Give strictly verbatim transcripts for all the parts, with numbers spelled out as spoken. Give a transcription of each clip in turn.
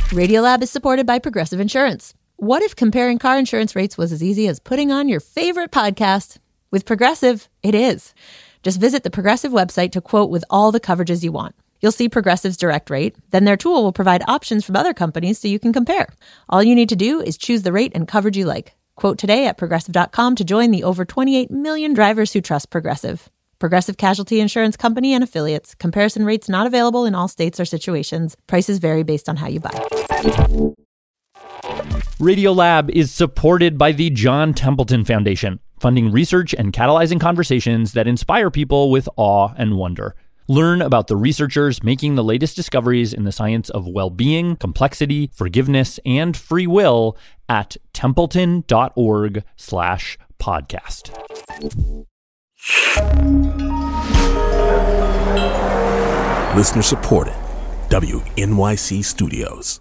Radiolab is supported by Progressive Insurance. What if comparing car insurance rates was as easy as putting on your favorite podcast? With Progressive, it is. Just visit the Progressive website to quote with all the coverages you want. You'll see Progressive's direct rate. Then their tool will provide options from other companies so you can compare. All you need to do is choose the rate and coverage you like. Quote today at progressive dot com to join the over twenty-eight million drivers who trust Progressive. Progressive Casualty Insurance Company and Affiliates. Comparison rates not available in all states or situations. Prices vary based on how you buy. Radiolab is supported by the John Templeton Foundation, funding research and catalyzing conversations that inspire people with awe and wonder. Learn about the researchers making the latest discoveries in the science of well-being, complexity, forgiveness, and free will at templeton.org slash podcast. Listener supported. W N Y C Studios.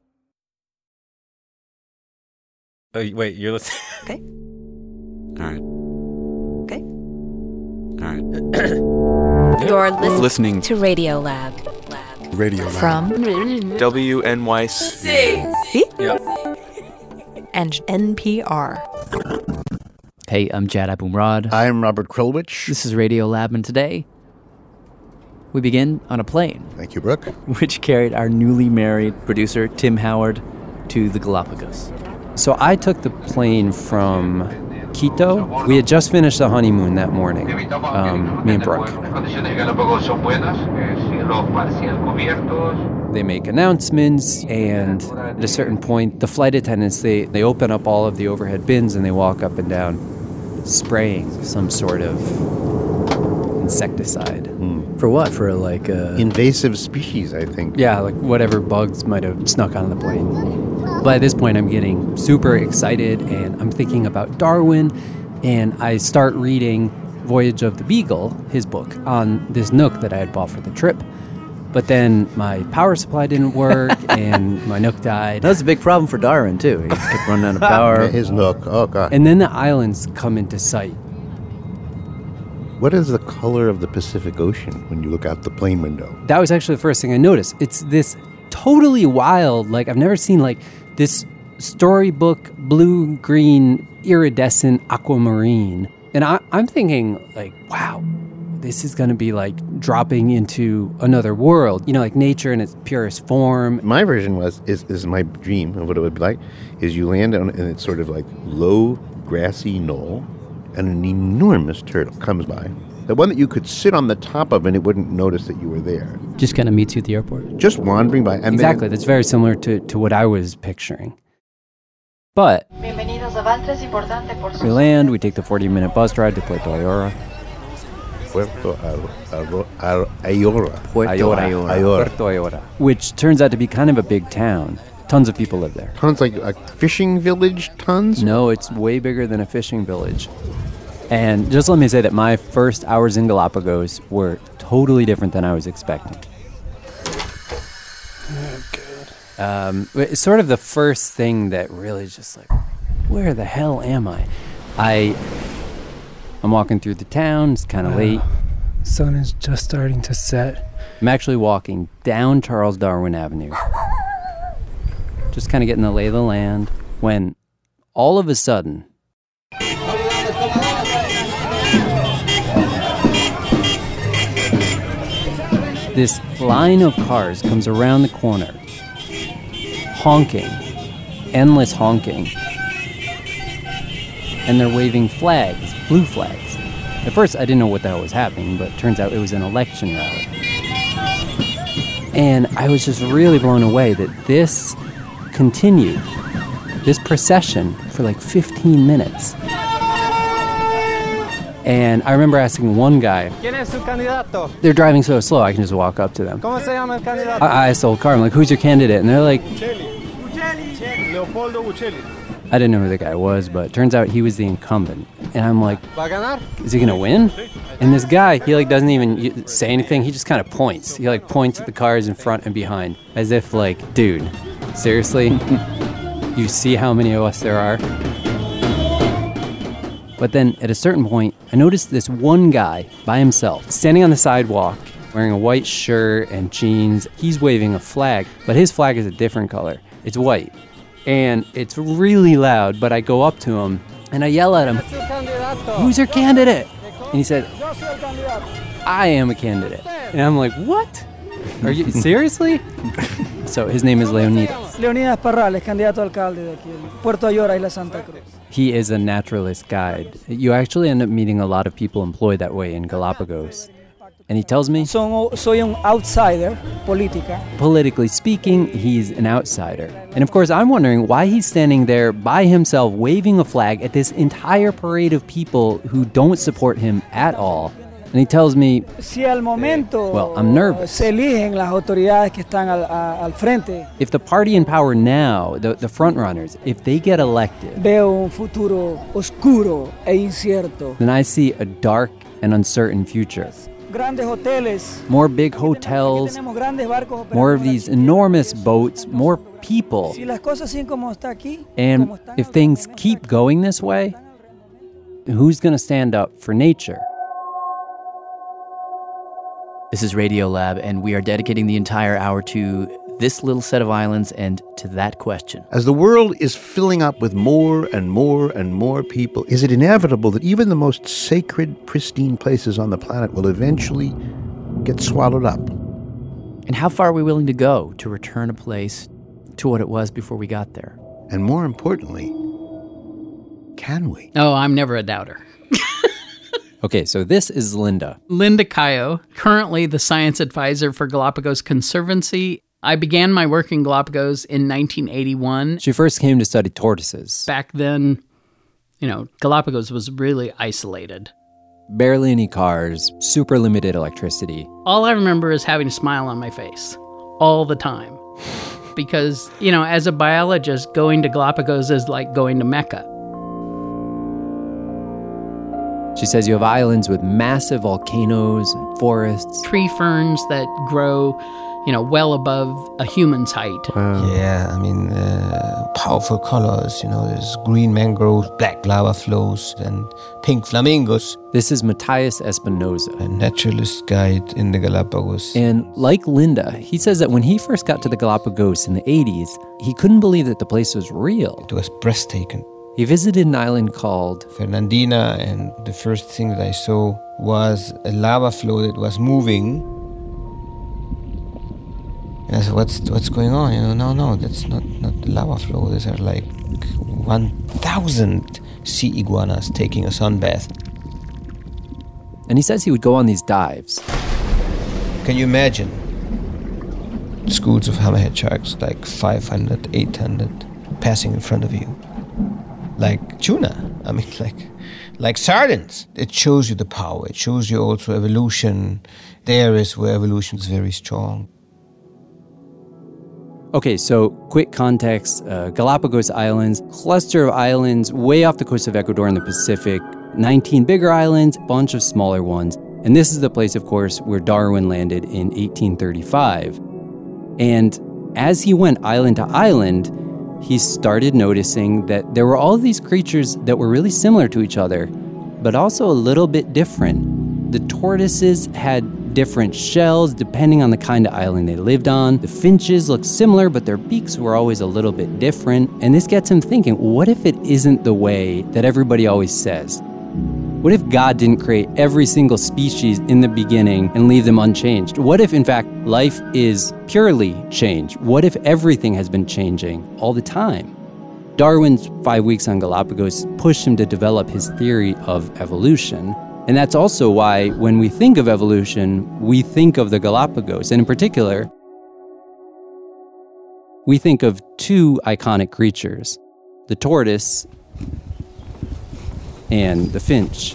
Oh, wait, you're listening? Okay. All right. Okay. All right. You're listening, listening to Radiolab. Lab. Radio Lab. From W N Y C. C? Yep. And N P R. Hey, I'm Jad Abumrad. I'm Robert Krulwich. This is Radiolab, and today we begin on a plane. Thank you, Brooke. Which carried our newly married producer, Tim Howard, to the Galapagos. So I took the plane from Quito. We had just finished the honeymoon that morning, um, me and Brooke. They make announcements, and at a certain point, the flight attendants, they, they open up all of the overhead bins and they walk up and down, spraying some sort of insecticide. Hmm. For what? For like a... Invasive species, I think. Yeah, like whatever bugs might have snuck onto the plane. By this point, I'm getting super excited, and I'm thinking about Darwin, and I start reading Voyage of the Beagle, his book, on this Nook that I had bought for the trip. But then my power supply didn't work, and my Nook died. That was a big problem for Darwin, too. He kept running out of power. His Nook, oh, God. And then the islands come into sight. What is the color of the Pacific Ocean when you look out the plane window? That was actually the first thing I noticed. It's this totally wild, like, I've never seen, like, this storybook blue-green iridescent aquamarine. And I, I'm thinking, like, wow, this is going to be like dropping into another world, you know, like nature in its purest form. My version was, is, is my dream of what it would be like, is you land on, and it's sort of like low, grassy knoll, and an enormous turtle comes by. The one that you could sit on the top of and it wouldn't notice that you were there. Just kind of meets you at the airport. Just wandering by. And exactly. Then, that's very similar to, to what I was picturing. But we land, we take the forty-minute bus ride to Puerto Ayora. Puerto Ayora. Puerto Ayora. Ayora. Puerto Ayora. Which turns out to be kind of a big town. Tons of people live there. Tons, like a fishing village, tons? No, it's way bigger than a fishing village. And just let me say that my first hours in Galapagos were totally different than I was expecting. Oh, God. Um, it's sort of the first thing that really just like, where the hell am I? I, I'm walking through the town. It's kind of uh, late. Sun is just starting to set. I'm actually walking down Charles Darwin Avenue. Just kind of getting the lay of the land when all of a sudden, this line of cars comes around the corner, honking, endless honking, and they're waving flags, blue flags. At first, I didn't know what the hell was happening, but it turns out it was an election rally. And I was just really blown away that this continued, this procession, for like fifteen minutes. And I remember asking one guy, ¿Quién es su candidato? They're driving so slow, I can just walk up to them. ¿Cómo se llama el candidato? I, I asked the old car, I'm like, who's your candidate? And they're like, Buccelli. Buccelli. Leopoldo Buccelli. I didn't know who the guy was, but it turns out he was the incumbent. And I'm like, is he going to win? And this guy, he like doesn't even say anything. He just kind of points. He like points at the cars in front and behind, as if like, dude, seriously? You see how many of us there are? But then at a certain point, I noticed this one guy by himself, standing on the sidewalk, wearing a white shirt and jeans. He's waving a flag, but his flag is a different color. It's white. And it's really loud, but I go up to him and I yell at him, "Who's your candidate?" And he said, "I am a candidate." And I'm like, "What? Are you seriously?" So his name is Leonidas. Leonidas Parrales, candidato a alcalde de aquí, Puerto Ayora, Isla Santa Cruz. He is a naturalist guide. You actually end up meeting a lot of people employed that way in Galapagos. And he tells me, Son, soy un outsider, política. Politically speaking, he's an outsider. And of course, I'm wondering why he's standing there by himself waving a flag at this entire parade of people who don't support him at all. And he tells me, si al momento well, I'm nervous. Se eligen las autoridades que están al, a, al frente, if the party in power now, the, the front runners, if they get elected, veo un futuro oscuro e incierto. Then I see a dark and uncertain future. Grandes hoteles, more big hotels, more of these enormous boats, more people. Si las cosas siguen como está aquí, and como están if things keep going this way, who's going to stand up for nature? This is Radiolab, and we are dedicating the entire hour to this little set of islands and to that question. As the world is filling up with more and more and more people, is it inevitable that even the most sacred, pristine places on the planet will eventually get swallowed up? And how far are we willing to go to return a place to what it was before we got there? And more importantly, can we? Oh, I'm never a doubter. Okay, so this is Linda. Linda Cayo, currently the science advisor for Galapagos Conservancy. I began my work in Galapagos in nineteen eighty-one. She first came to study tortoises. Back then, you know, Galapagos was really isolated. Barely any cars, super limited electricity. All I remember is having a smile on my face all the time. Because, you know, as a biologist, going to Galapagos is like going to Mecca. She says you have islands with massive volcanoes and forests. Tree ferns that grow, you know, well above a human's height. Wow. Yeah, I mean, uh, powerful colors, you know, there's green mangroves, black lava flows, and pink flamingos. This is Matthias Espinosa, a naturalist guide in the Galapagos. And like Linda, he says that when he first got to the Galapagos in the eighties, he couldn't believe that the place was real. It was breathtaking. He visited an island called Fernandina, and the first thing that I saw was a lava flow that was moving. And I said, what's what's going on? You know, no, no, that's not, not the lava flow. These are like one thousand sea iguanas taking a sunbath. And he says he would go on these dives. Can you imagine? Schools of hammerhead sharks, like five hundred, eight hundred, passing in front of you. Like tuna, I mean, like like sardines. It shows you the power. It shows you also evolution. There is where evolution is very strong. Okay, so quick context. Uh, Galapagos Islands, cluster of islands way off the coast of Ecuador in the Pacific. nineteen bigger islands, bunch of smaller ones. And this is the place, of course, where Darwin landed in eighteen thirty-five. And as he went island to island, he started noticing that there were all these creatures that were really similar to each other, but also a little bit different. The tortoises had different shells depending on the kind of island they lived on. The finches looked similar, but their beaks were always a little bit different. And this gets him thinking, what if it isn't the way that everybody always says? What if God didn't create every single species in the beginning and leave them unchanged? What if, in fact, life is purely change? What if everything has been changing all the time? Darwin's five weeks on Galapagos pushed him to develop his theory of evolution. And that's also why when we think of evolution, we think of the Galapagos. And in particular, we think of two iconic creatures, the tortoise and the finch.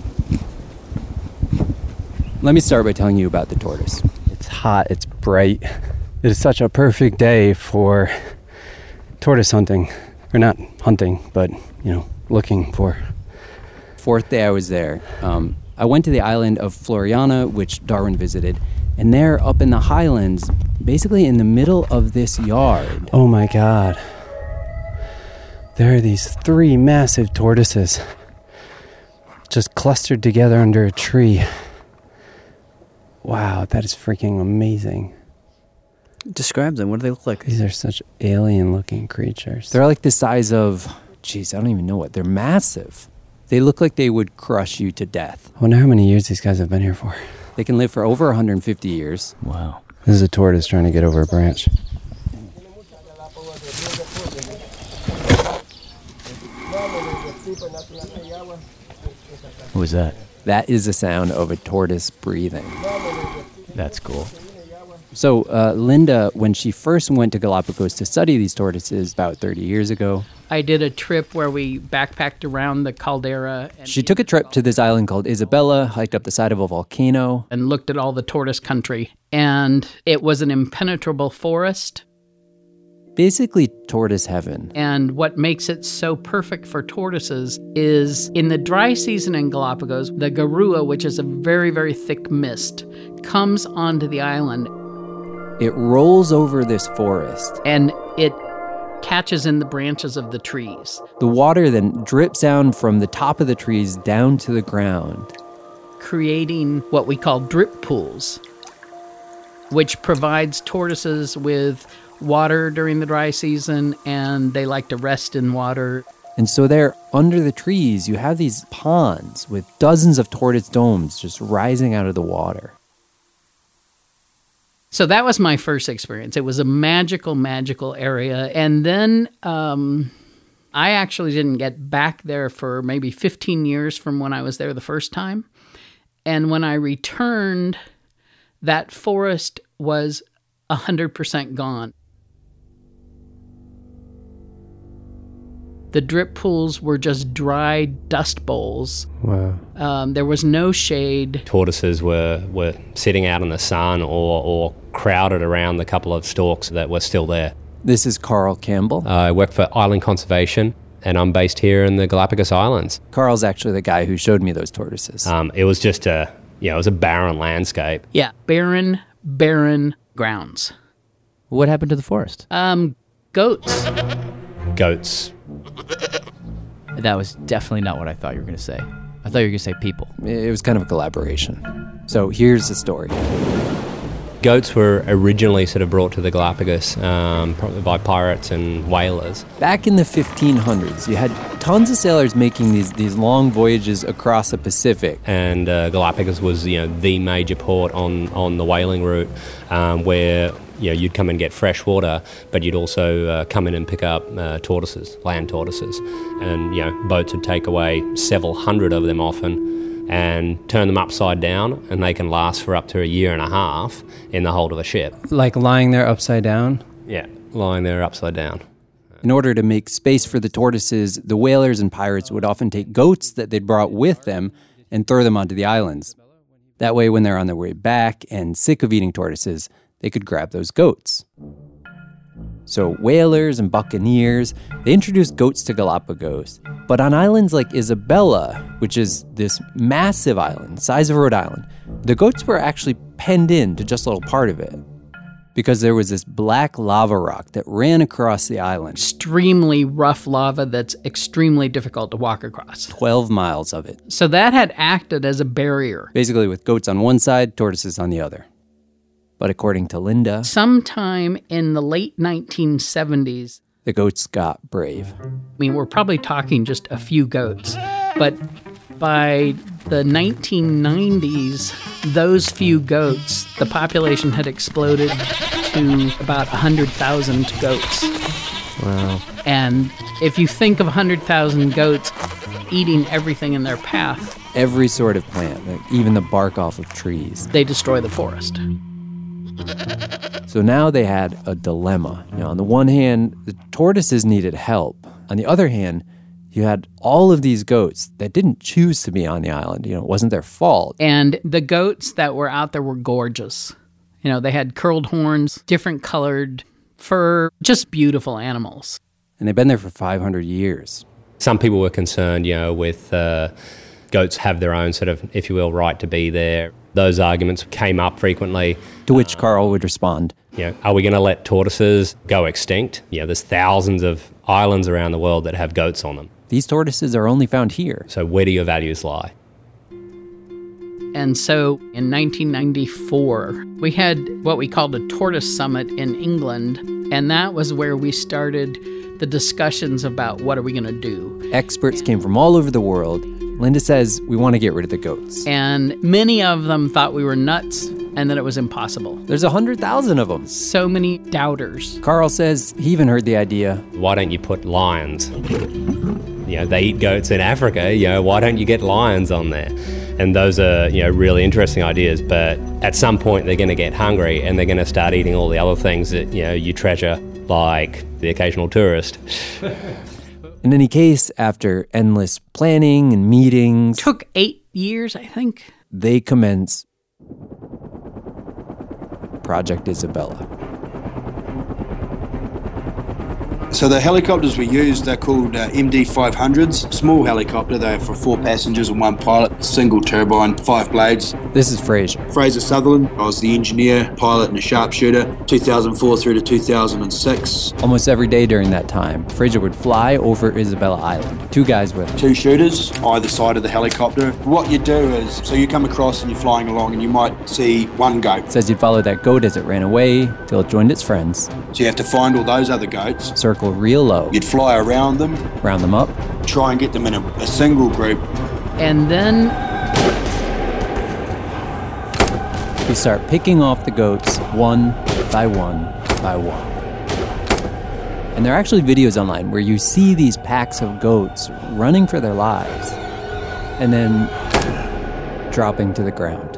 Let me start by telling you about the tortoise. It's hot, it's bright. It is such a perfect day for tortoise hunting. Or not hunting, but, you know, looking for. Fourth day I was there. Um, I went to the island of Floriana, which Darwin visited, and there up in the highlands, basically in the middle of this yard. Oh my God. There are these three massive tortoises just clustered together under a tree. Wow, that is freaking amazing. Describe them. What do they look like? These are such alien-looking creatures. They're like the size of, geez, I don't even know what. They're massive. They look like they would crush you to death. I wonder how many years these guys have been here for. They can live for over one hundred fifty years. Wow. This is a tortoise trying to get over a branch. What was that? That is the sound of a tortoise breathing. That's cool. So uh, Linda, when she first went to Galapagos to study these tortoises about thirty years ago, I did a trip where we backpacked around the caldera. And she took a trip to this island called Isabella, hiked up the side of a volcano, and looked at all the tortoise country. And it was an impenetrable forest. Basically tortoise heaven. And what makes it so perfect for tortoises is in the dry season in Galapagos, the garua, which is a very, very thick mist, comes onto the island. It rolls over this forest. And it catches in the branches of the trees. The water then drips down from the top of the trees down to the ground, creating what we call drip pools, which provides tortoises with water during the dry season, and they like to rest in water. And so there, under the trees, you have these ponds with dozens of tortoise domes just rising out of the water. So that was my first experience. It was a magical, magical area. And then um, I actually didn't get back there for maybe fifteen years from when I was there the first time. And when I returned, that forest was one hundred percent gone. The drip pools were just dry dust bowls. Wow. Um, there was no shade. Tortoises were, were sitting out in the sun or, or crowded around the couple of stalks that were still there. This is Carl Campbell. Uh, I work for Island Conservation, and I'm based here in the Galapagos Islands. Carl's actually the guy who showed me those tortoises. Um, it was just a, you know, it was a barren landscape. Yeah, barren, barren grounds. What happened to the forest? Um, goats. Goats. That was definitely not what I thought you were going to say. I thought you were going to say people. It was kind of a collaboration. So here's the story. Goats were originally sort of brought to the Galapagos um, probably by pirates and whalers. Back in the fifteen hundreds, you had tons of sailors making these, these long voyages across the Pacific. And uh, Galapagos was, you know, the major port on, on the whaling route um, where, you know, you'd come and get fresh water, but you'd also uh, come in and pick up uh, tortoises, land tortoises. And, you know, boats would take away several hundred of them often and turn them upside down, and they can last for up to a year and a half in the hold of a ship. Like lying there upside down? Yeah, lying there upside down. In order to make space for the tortoises, the whalers and pirates would often take goats that they'd brought with them and throw them onto the islands. That way, when they're on their way back and sick of eating tortoises, they could grab those goats. So whalers and buccaneers, they introduced goats to Galapagos. But on islands like Isabella, which is this massive island, size of Rhode Island, the goats were actually penned in to just a little part of it because there was this black lava rock that ran across the island. Extremely rough lava that's extremely difficult to walk across. twelve miles of it. So that had acted as a barrier. Basically with goats on one side, tortoises on the other. But according to Linda, sometime in the late nineteen seventies, the goats got brave. I mean, we're probably talking just a few goats, but by the nineteen nineties, those few goats, the population had exploded to about one hundred thousand goats. Wow. And if you think of one hundred thousand goats eating everything in their path, every sort of plant, like even the bark off of trees, they destroy the forest. So now they had a dilemma. You know, on the one hand, the tortoises needed help. On the other hand, you had all of these goats that didn't choose to be on the island. You know, it wasn't their fault. And the goats that were out there were gorgeous. You know, they had curled horns, different colored fur, just beautiful animals. And they've been there for five hundred years. Some people were concerned, you know, with uh, goats have their own sort of, if you will, right to be there. Those arguments came up frequently. To which Carl would respond, you know, are we going to let tortoises go extinct? You know, there's thousands of islands around the world that have goats on them. These tortoises are only found here. So where do your values lie? And so in nineteen ninety-four, we had what we called a tortoise summit in England, and that was where we started the discussions about what are we going to do. Experts came from all over the world. Linda says, we want to get rid of the goats. And many of them thought we were nuts and that it was impossible. There's one hundred thousand of them. So many doubters. Carl says he even heard the idea. Why don't you put lions? You know, they eat goats in Africa. You know, why don't you get lions on there? And those are, you know, really interesting ideas. But at some point, they're going to get hungry and they're going to start eating all the other things that, you know, you treasure, like the occasional tourist. In any case, after endless planning and meetings... Took eight years, I think. They commence Project Isabella. So the helicopters we use, they're called uh, M D five hundreds. Small helicopter, they're for four passengers and one pilot, single turbine, five blades. This is Fraser. Fraser Sutherland. I was the engineer, pilot and a sharpshooter, two thousand four through to two thousand six. Almost every day during that time, Fraser would fly over Isabella Island. Two guys with him. Two shooters, either side of the helicopter. What you do is, so you come across and you're flying along and you might see one goat. Says you'd follow that goat as it ran away till it joined its friends. So you have to find all those other goats. Circle real low. You'd fly around them. Round them up. Try and get them in a, a single group. And then you start picking off the goats one by one by one. And there are actually videos online where you see these packs of goats running for their lives and then dropping to the ground.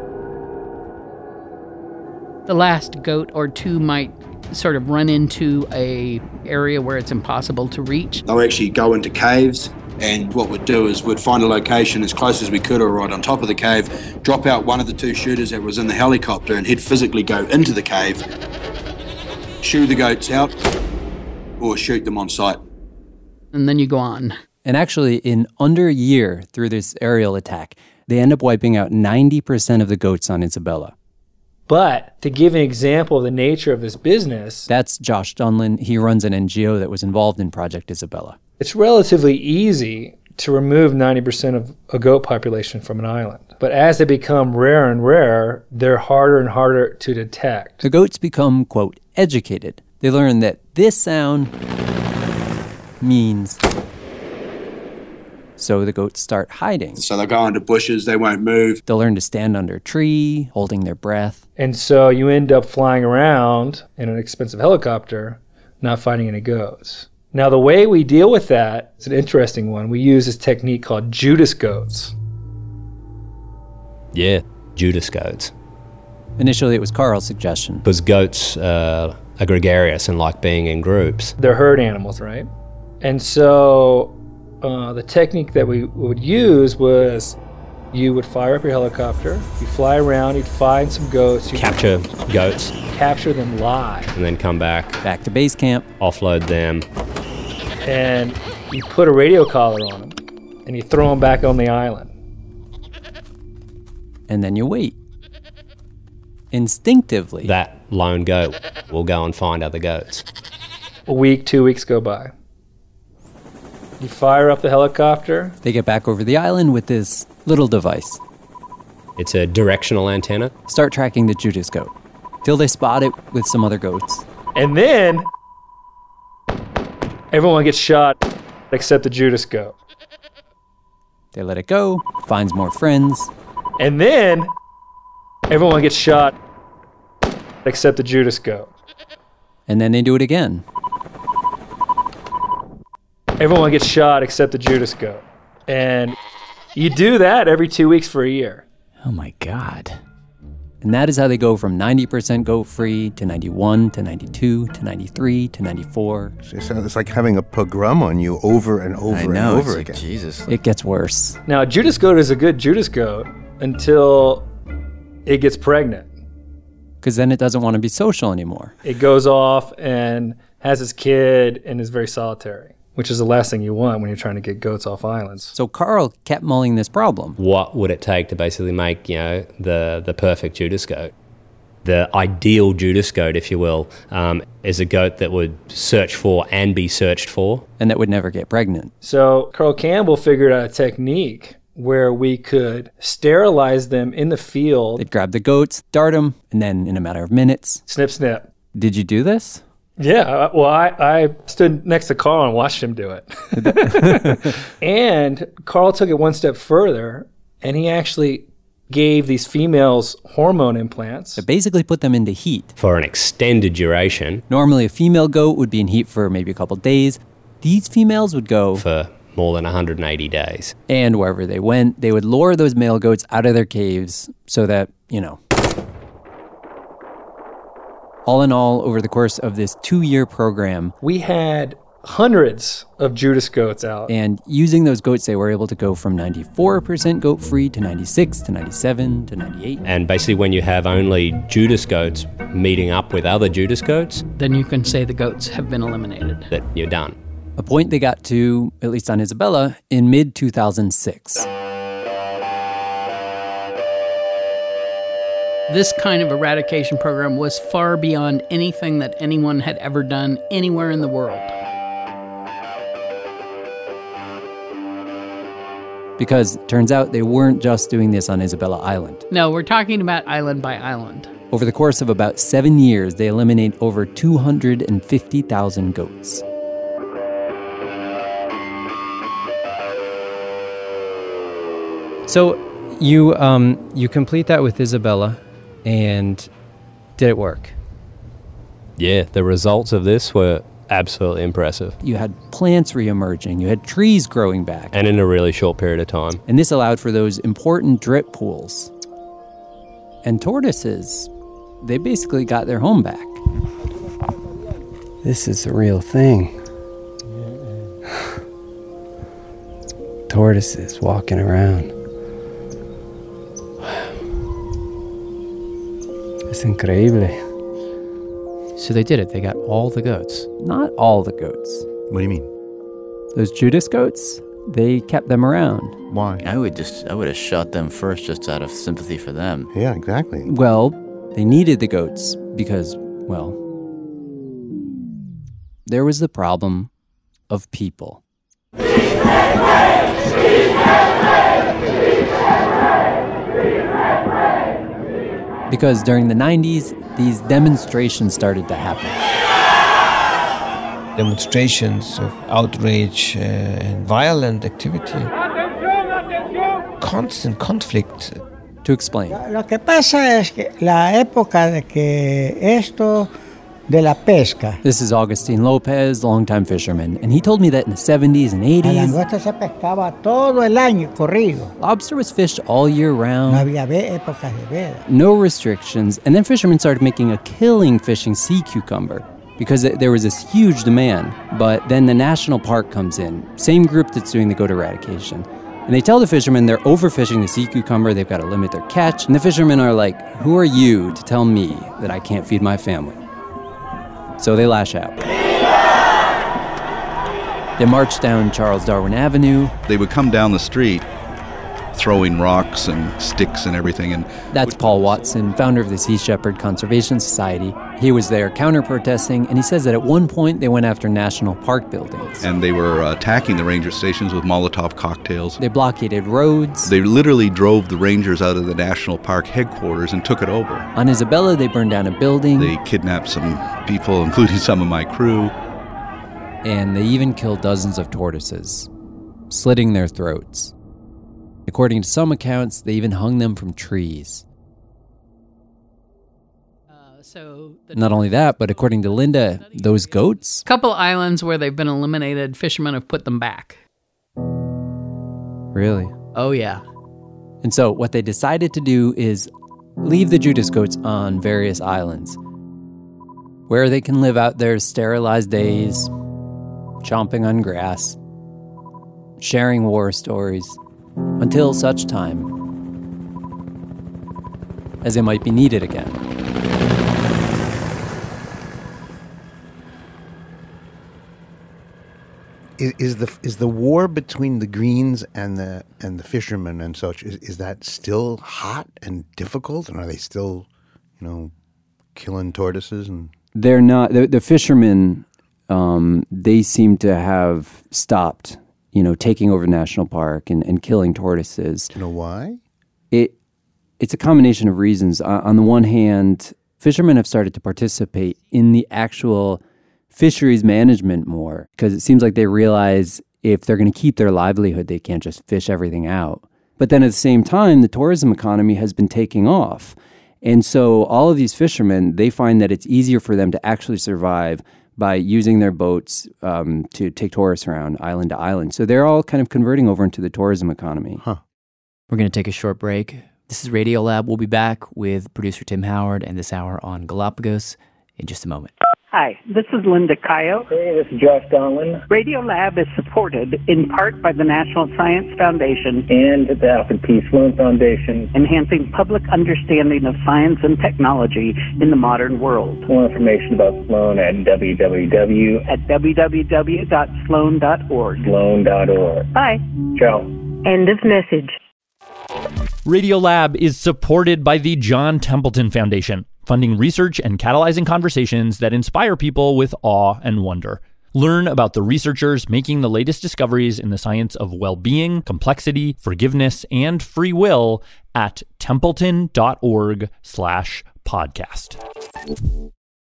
The last goat or two might sort of run into a area where it's impossible to reach. They'll actually go into caves, and what we'd do is we'd find a location as close as we could or right on top of the cave, drop out one of the two shooters that was in the helicopter, and he'd physically go into the cave, shoo the goats out, or shoot them on sight. And then you go on. And actually, in under a year through this aerial attack, they end up wiping out ninety percent of the goats on Isabella. But to give an example of the nature of this business... That's Josh Dunlin. He runs an N G O that was involved in Project Isabella. It's relatively easy to remove ninety percent of a goat population from an island. But as they become rarer and rarer, they're harder and harder to detect. The goats become, quote, educated. They learn that this sound means... So the goats start hiding. So they'll go into bushes, they won't move. They'll learn to stand under a tree, holding their breath. And so you end up flying around in an expensive helicopter, not finding any goats. Now the way we deal with that is an interesting one. We use this technique called Judas goats. Yeah, Judas goats. Initially it was Carl's suggestion. Because goats uh, are gregarious and like being in groups. They're herd animals, right? And so... Uh, the technique that we would use was you would fire up your helicopter, you fly around, you'd find some goats. You'd capture goats. Capture them live. And then come back. Back to base camp. Offload them. And you put a radio collar on them, and you throw them back on the island. And then you wait. Instinctively. That lone goat will go and find other goats. A week, two weeks go by. You fire up the helicopter. They get back over the island with this little device. It's a directional antenna. Start tracking the Judas goat till they spot it with some other goats. And then everyone gets shot except the Judas goat. They let it go, finds more friends. And then everyone gets shot except the Judas goat. And then they do it again. Everyone gets shot except the Judas goat. And you do that every two weeks for a year. Oh my God. And that is how they go from ninety percent goat free to ninety-one to ninety-two to ninety-three to ninety-four. It's like having a pogrom on you over and over I know, and over it's again. Like, Jesus. It gets worse. Now, a Judas goat is a good Judas goat until it gets pregnant. Because then it doesn't want to be social anymore. It goes off and has its kid and is very solitary, which is the last thing you want when you're trying to get goats off islands. So Carl kept mulling this problem. What would it take to basically make, you know, the, the perfect Judas goat? The ideal Judas goat, if you will, um, is a goat that would search for and be searched for. And that would never get pregnant. So Carl Campbell figured out a technique where we could sterilize them in the field. They'd grab the goats, dart them, and then in a matter of minutes... Snip, snip. Did you do this? Yeah, well, I, I stood next to Carl and watched him do it. And Carl took it one step further, and he actually gave these females hormone implants. So basically put them into heat. For an extended duration. Normally a female goat would be in heat for maybe a couple days. These females would go... For more than one hundred eighty days. And wherever they went, they would lure those male goats out of their caves so that, you know... All in all, over the course of this two-year program... We had hundreds of Judas goats out. And using those goats, they were able to go from ninety-four percent goat-free to ninety-six to ninety-seven to ninety-eight. And basically when you have only Judas goats meeting up with other Judas goats... Then you can say the goats have been eliminated. That you're done. A point they got to, at least on Isabella, in mid two thousand six. This kind of eradication program was far beyond anything that anyone had ever done anywhere in the world. Because it turns out they weren't just doing this on Isabella Island. No, we're talking about island by island. Over the course of about seven years, they eliminate over two hundred fifty thousand goats. So you um, you complete that with Isabella, and did it work? Yeah, the results of this were absolutely impressive. You had plants reemerging, you had trees growing back. And in a really short period of time. And this allowed for those important drip pools. And tortoises, they basically got their home back. This is the real thing. Tortoises walking around. Es increíble. So they did it. They got all the goats. Not all the goats. What do you mean? Those Judas goats, they kept them around. Why? I would just, I would have shot them first just out of sympathy for them. Yeah, exactly. Well, they needed the goats because, well, there was the problem of people. Because during the nineties, these demonstrations started to happen. Demonstrations of outrage uh, and violent activity. Constant conflict. To explain. Lo que pasa es que la época de que esto de la pesca. This is Augustine Lopez, longtime fisherman, and he told me that in the seventies and eighties, la langosta se pescaba todo el año corrido. Lobster was fished all year round. No había épocas de veda. No restrictions, and then fishermen started making a killing fishing sea cucumber because there was this huge demand. But then the national park comes in, same group that's doing the goat eradication. And they tell the fishermen they're overfishing the sea cucumber, they've got to limit their catch. And the fishermen are like, who are you to tell me that I can't feed my family? So they lash out. They march down Charles Darwin Avenue. They would come down the street throwing rocks and sticks and everything. And That's Paul Watson, founder of the Sea Shepherd Conservation Society. He was there counter-protesting, and he says that at one point they went after national park buildings. And they were attacking the ranger stations with Molotov cocktails. They blockaded roads. They literally drove the rangers out of the national park headquarters and took it over. On Isabella, they burned down a building. They kidnapped some people, including some of my crew. And they even killed dozens of tortoises, slitting their throats. According to some accounts, they even hung them from trees. Uh, so Not only that, but according to Linda, those goats... couple islands where they've been eliminated, fishermen have put them back. Really? Oh, yeah. And so what they decided to do is leave the Judas goats on various islands where they can live out their sterilized days, chomping on grass, sharing war stories, until such time as they might be needed again. Is, is the is the war between the Greens and the and the fishermen and such, is, is that still hot and difficult? And are they still, you know, killing tortoises? And They're not, the, the fishermen, um, they seem to have stopped you know, taking over national park and, and killing tortoises. Do you know why? It It's a combination of reasons. Uh, on the one hand, fishermen have started to participate in the actual fisheries management more because it seems like they realize if they're going to keep their livelihood, they can't just fish everything out. But then at the same time, the tourism economy has been taking off. And so all of these fishermen, they find that it's easier for them to actually survive by using their boats um, to take tourists around island to island. So they're all kind of converting over into the tourism economy. Huh. We're going to take a short break. This is Radiolab. We'll be back with producer Tim Howard and This Hour on Galapagos in just a moment. Hi, this is Linda Cayo. Hey, this is Josh Donlin. Radiolab is supported in part by the National Science Foundation and the Alfred P. Sloan Foundation, enhancing public understanding of science and technology in the modern world. More information about Sloan at www at w w w dot sloan dot org. sloan dot org. Bye. Ciao. End of message. Radiolab is supported by the John Templeton Foundation, funding research and catalyzing conversations that inspire people with awe and wonder. Learn about the researchers making the latest discoveries in the science of well-being, complexity, forgiveness, and free will at templeton dot org slash podcast.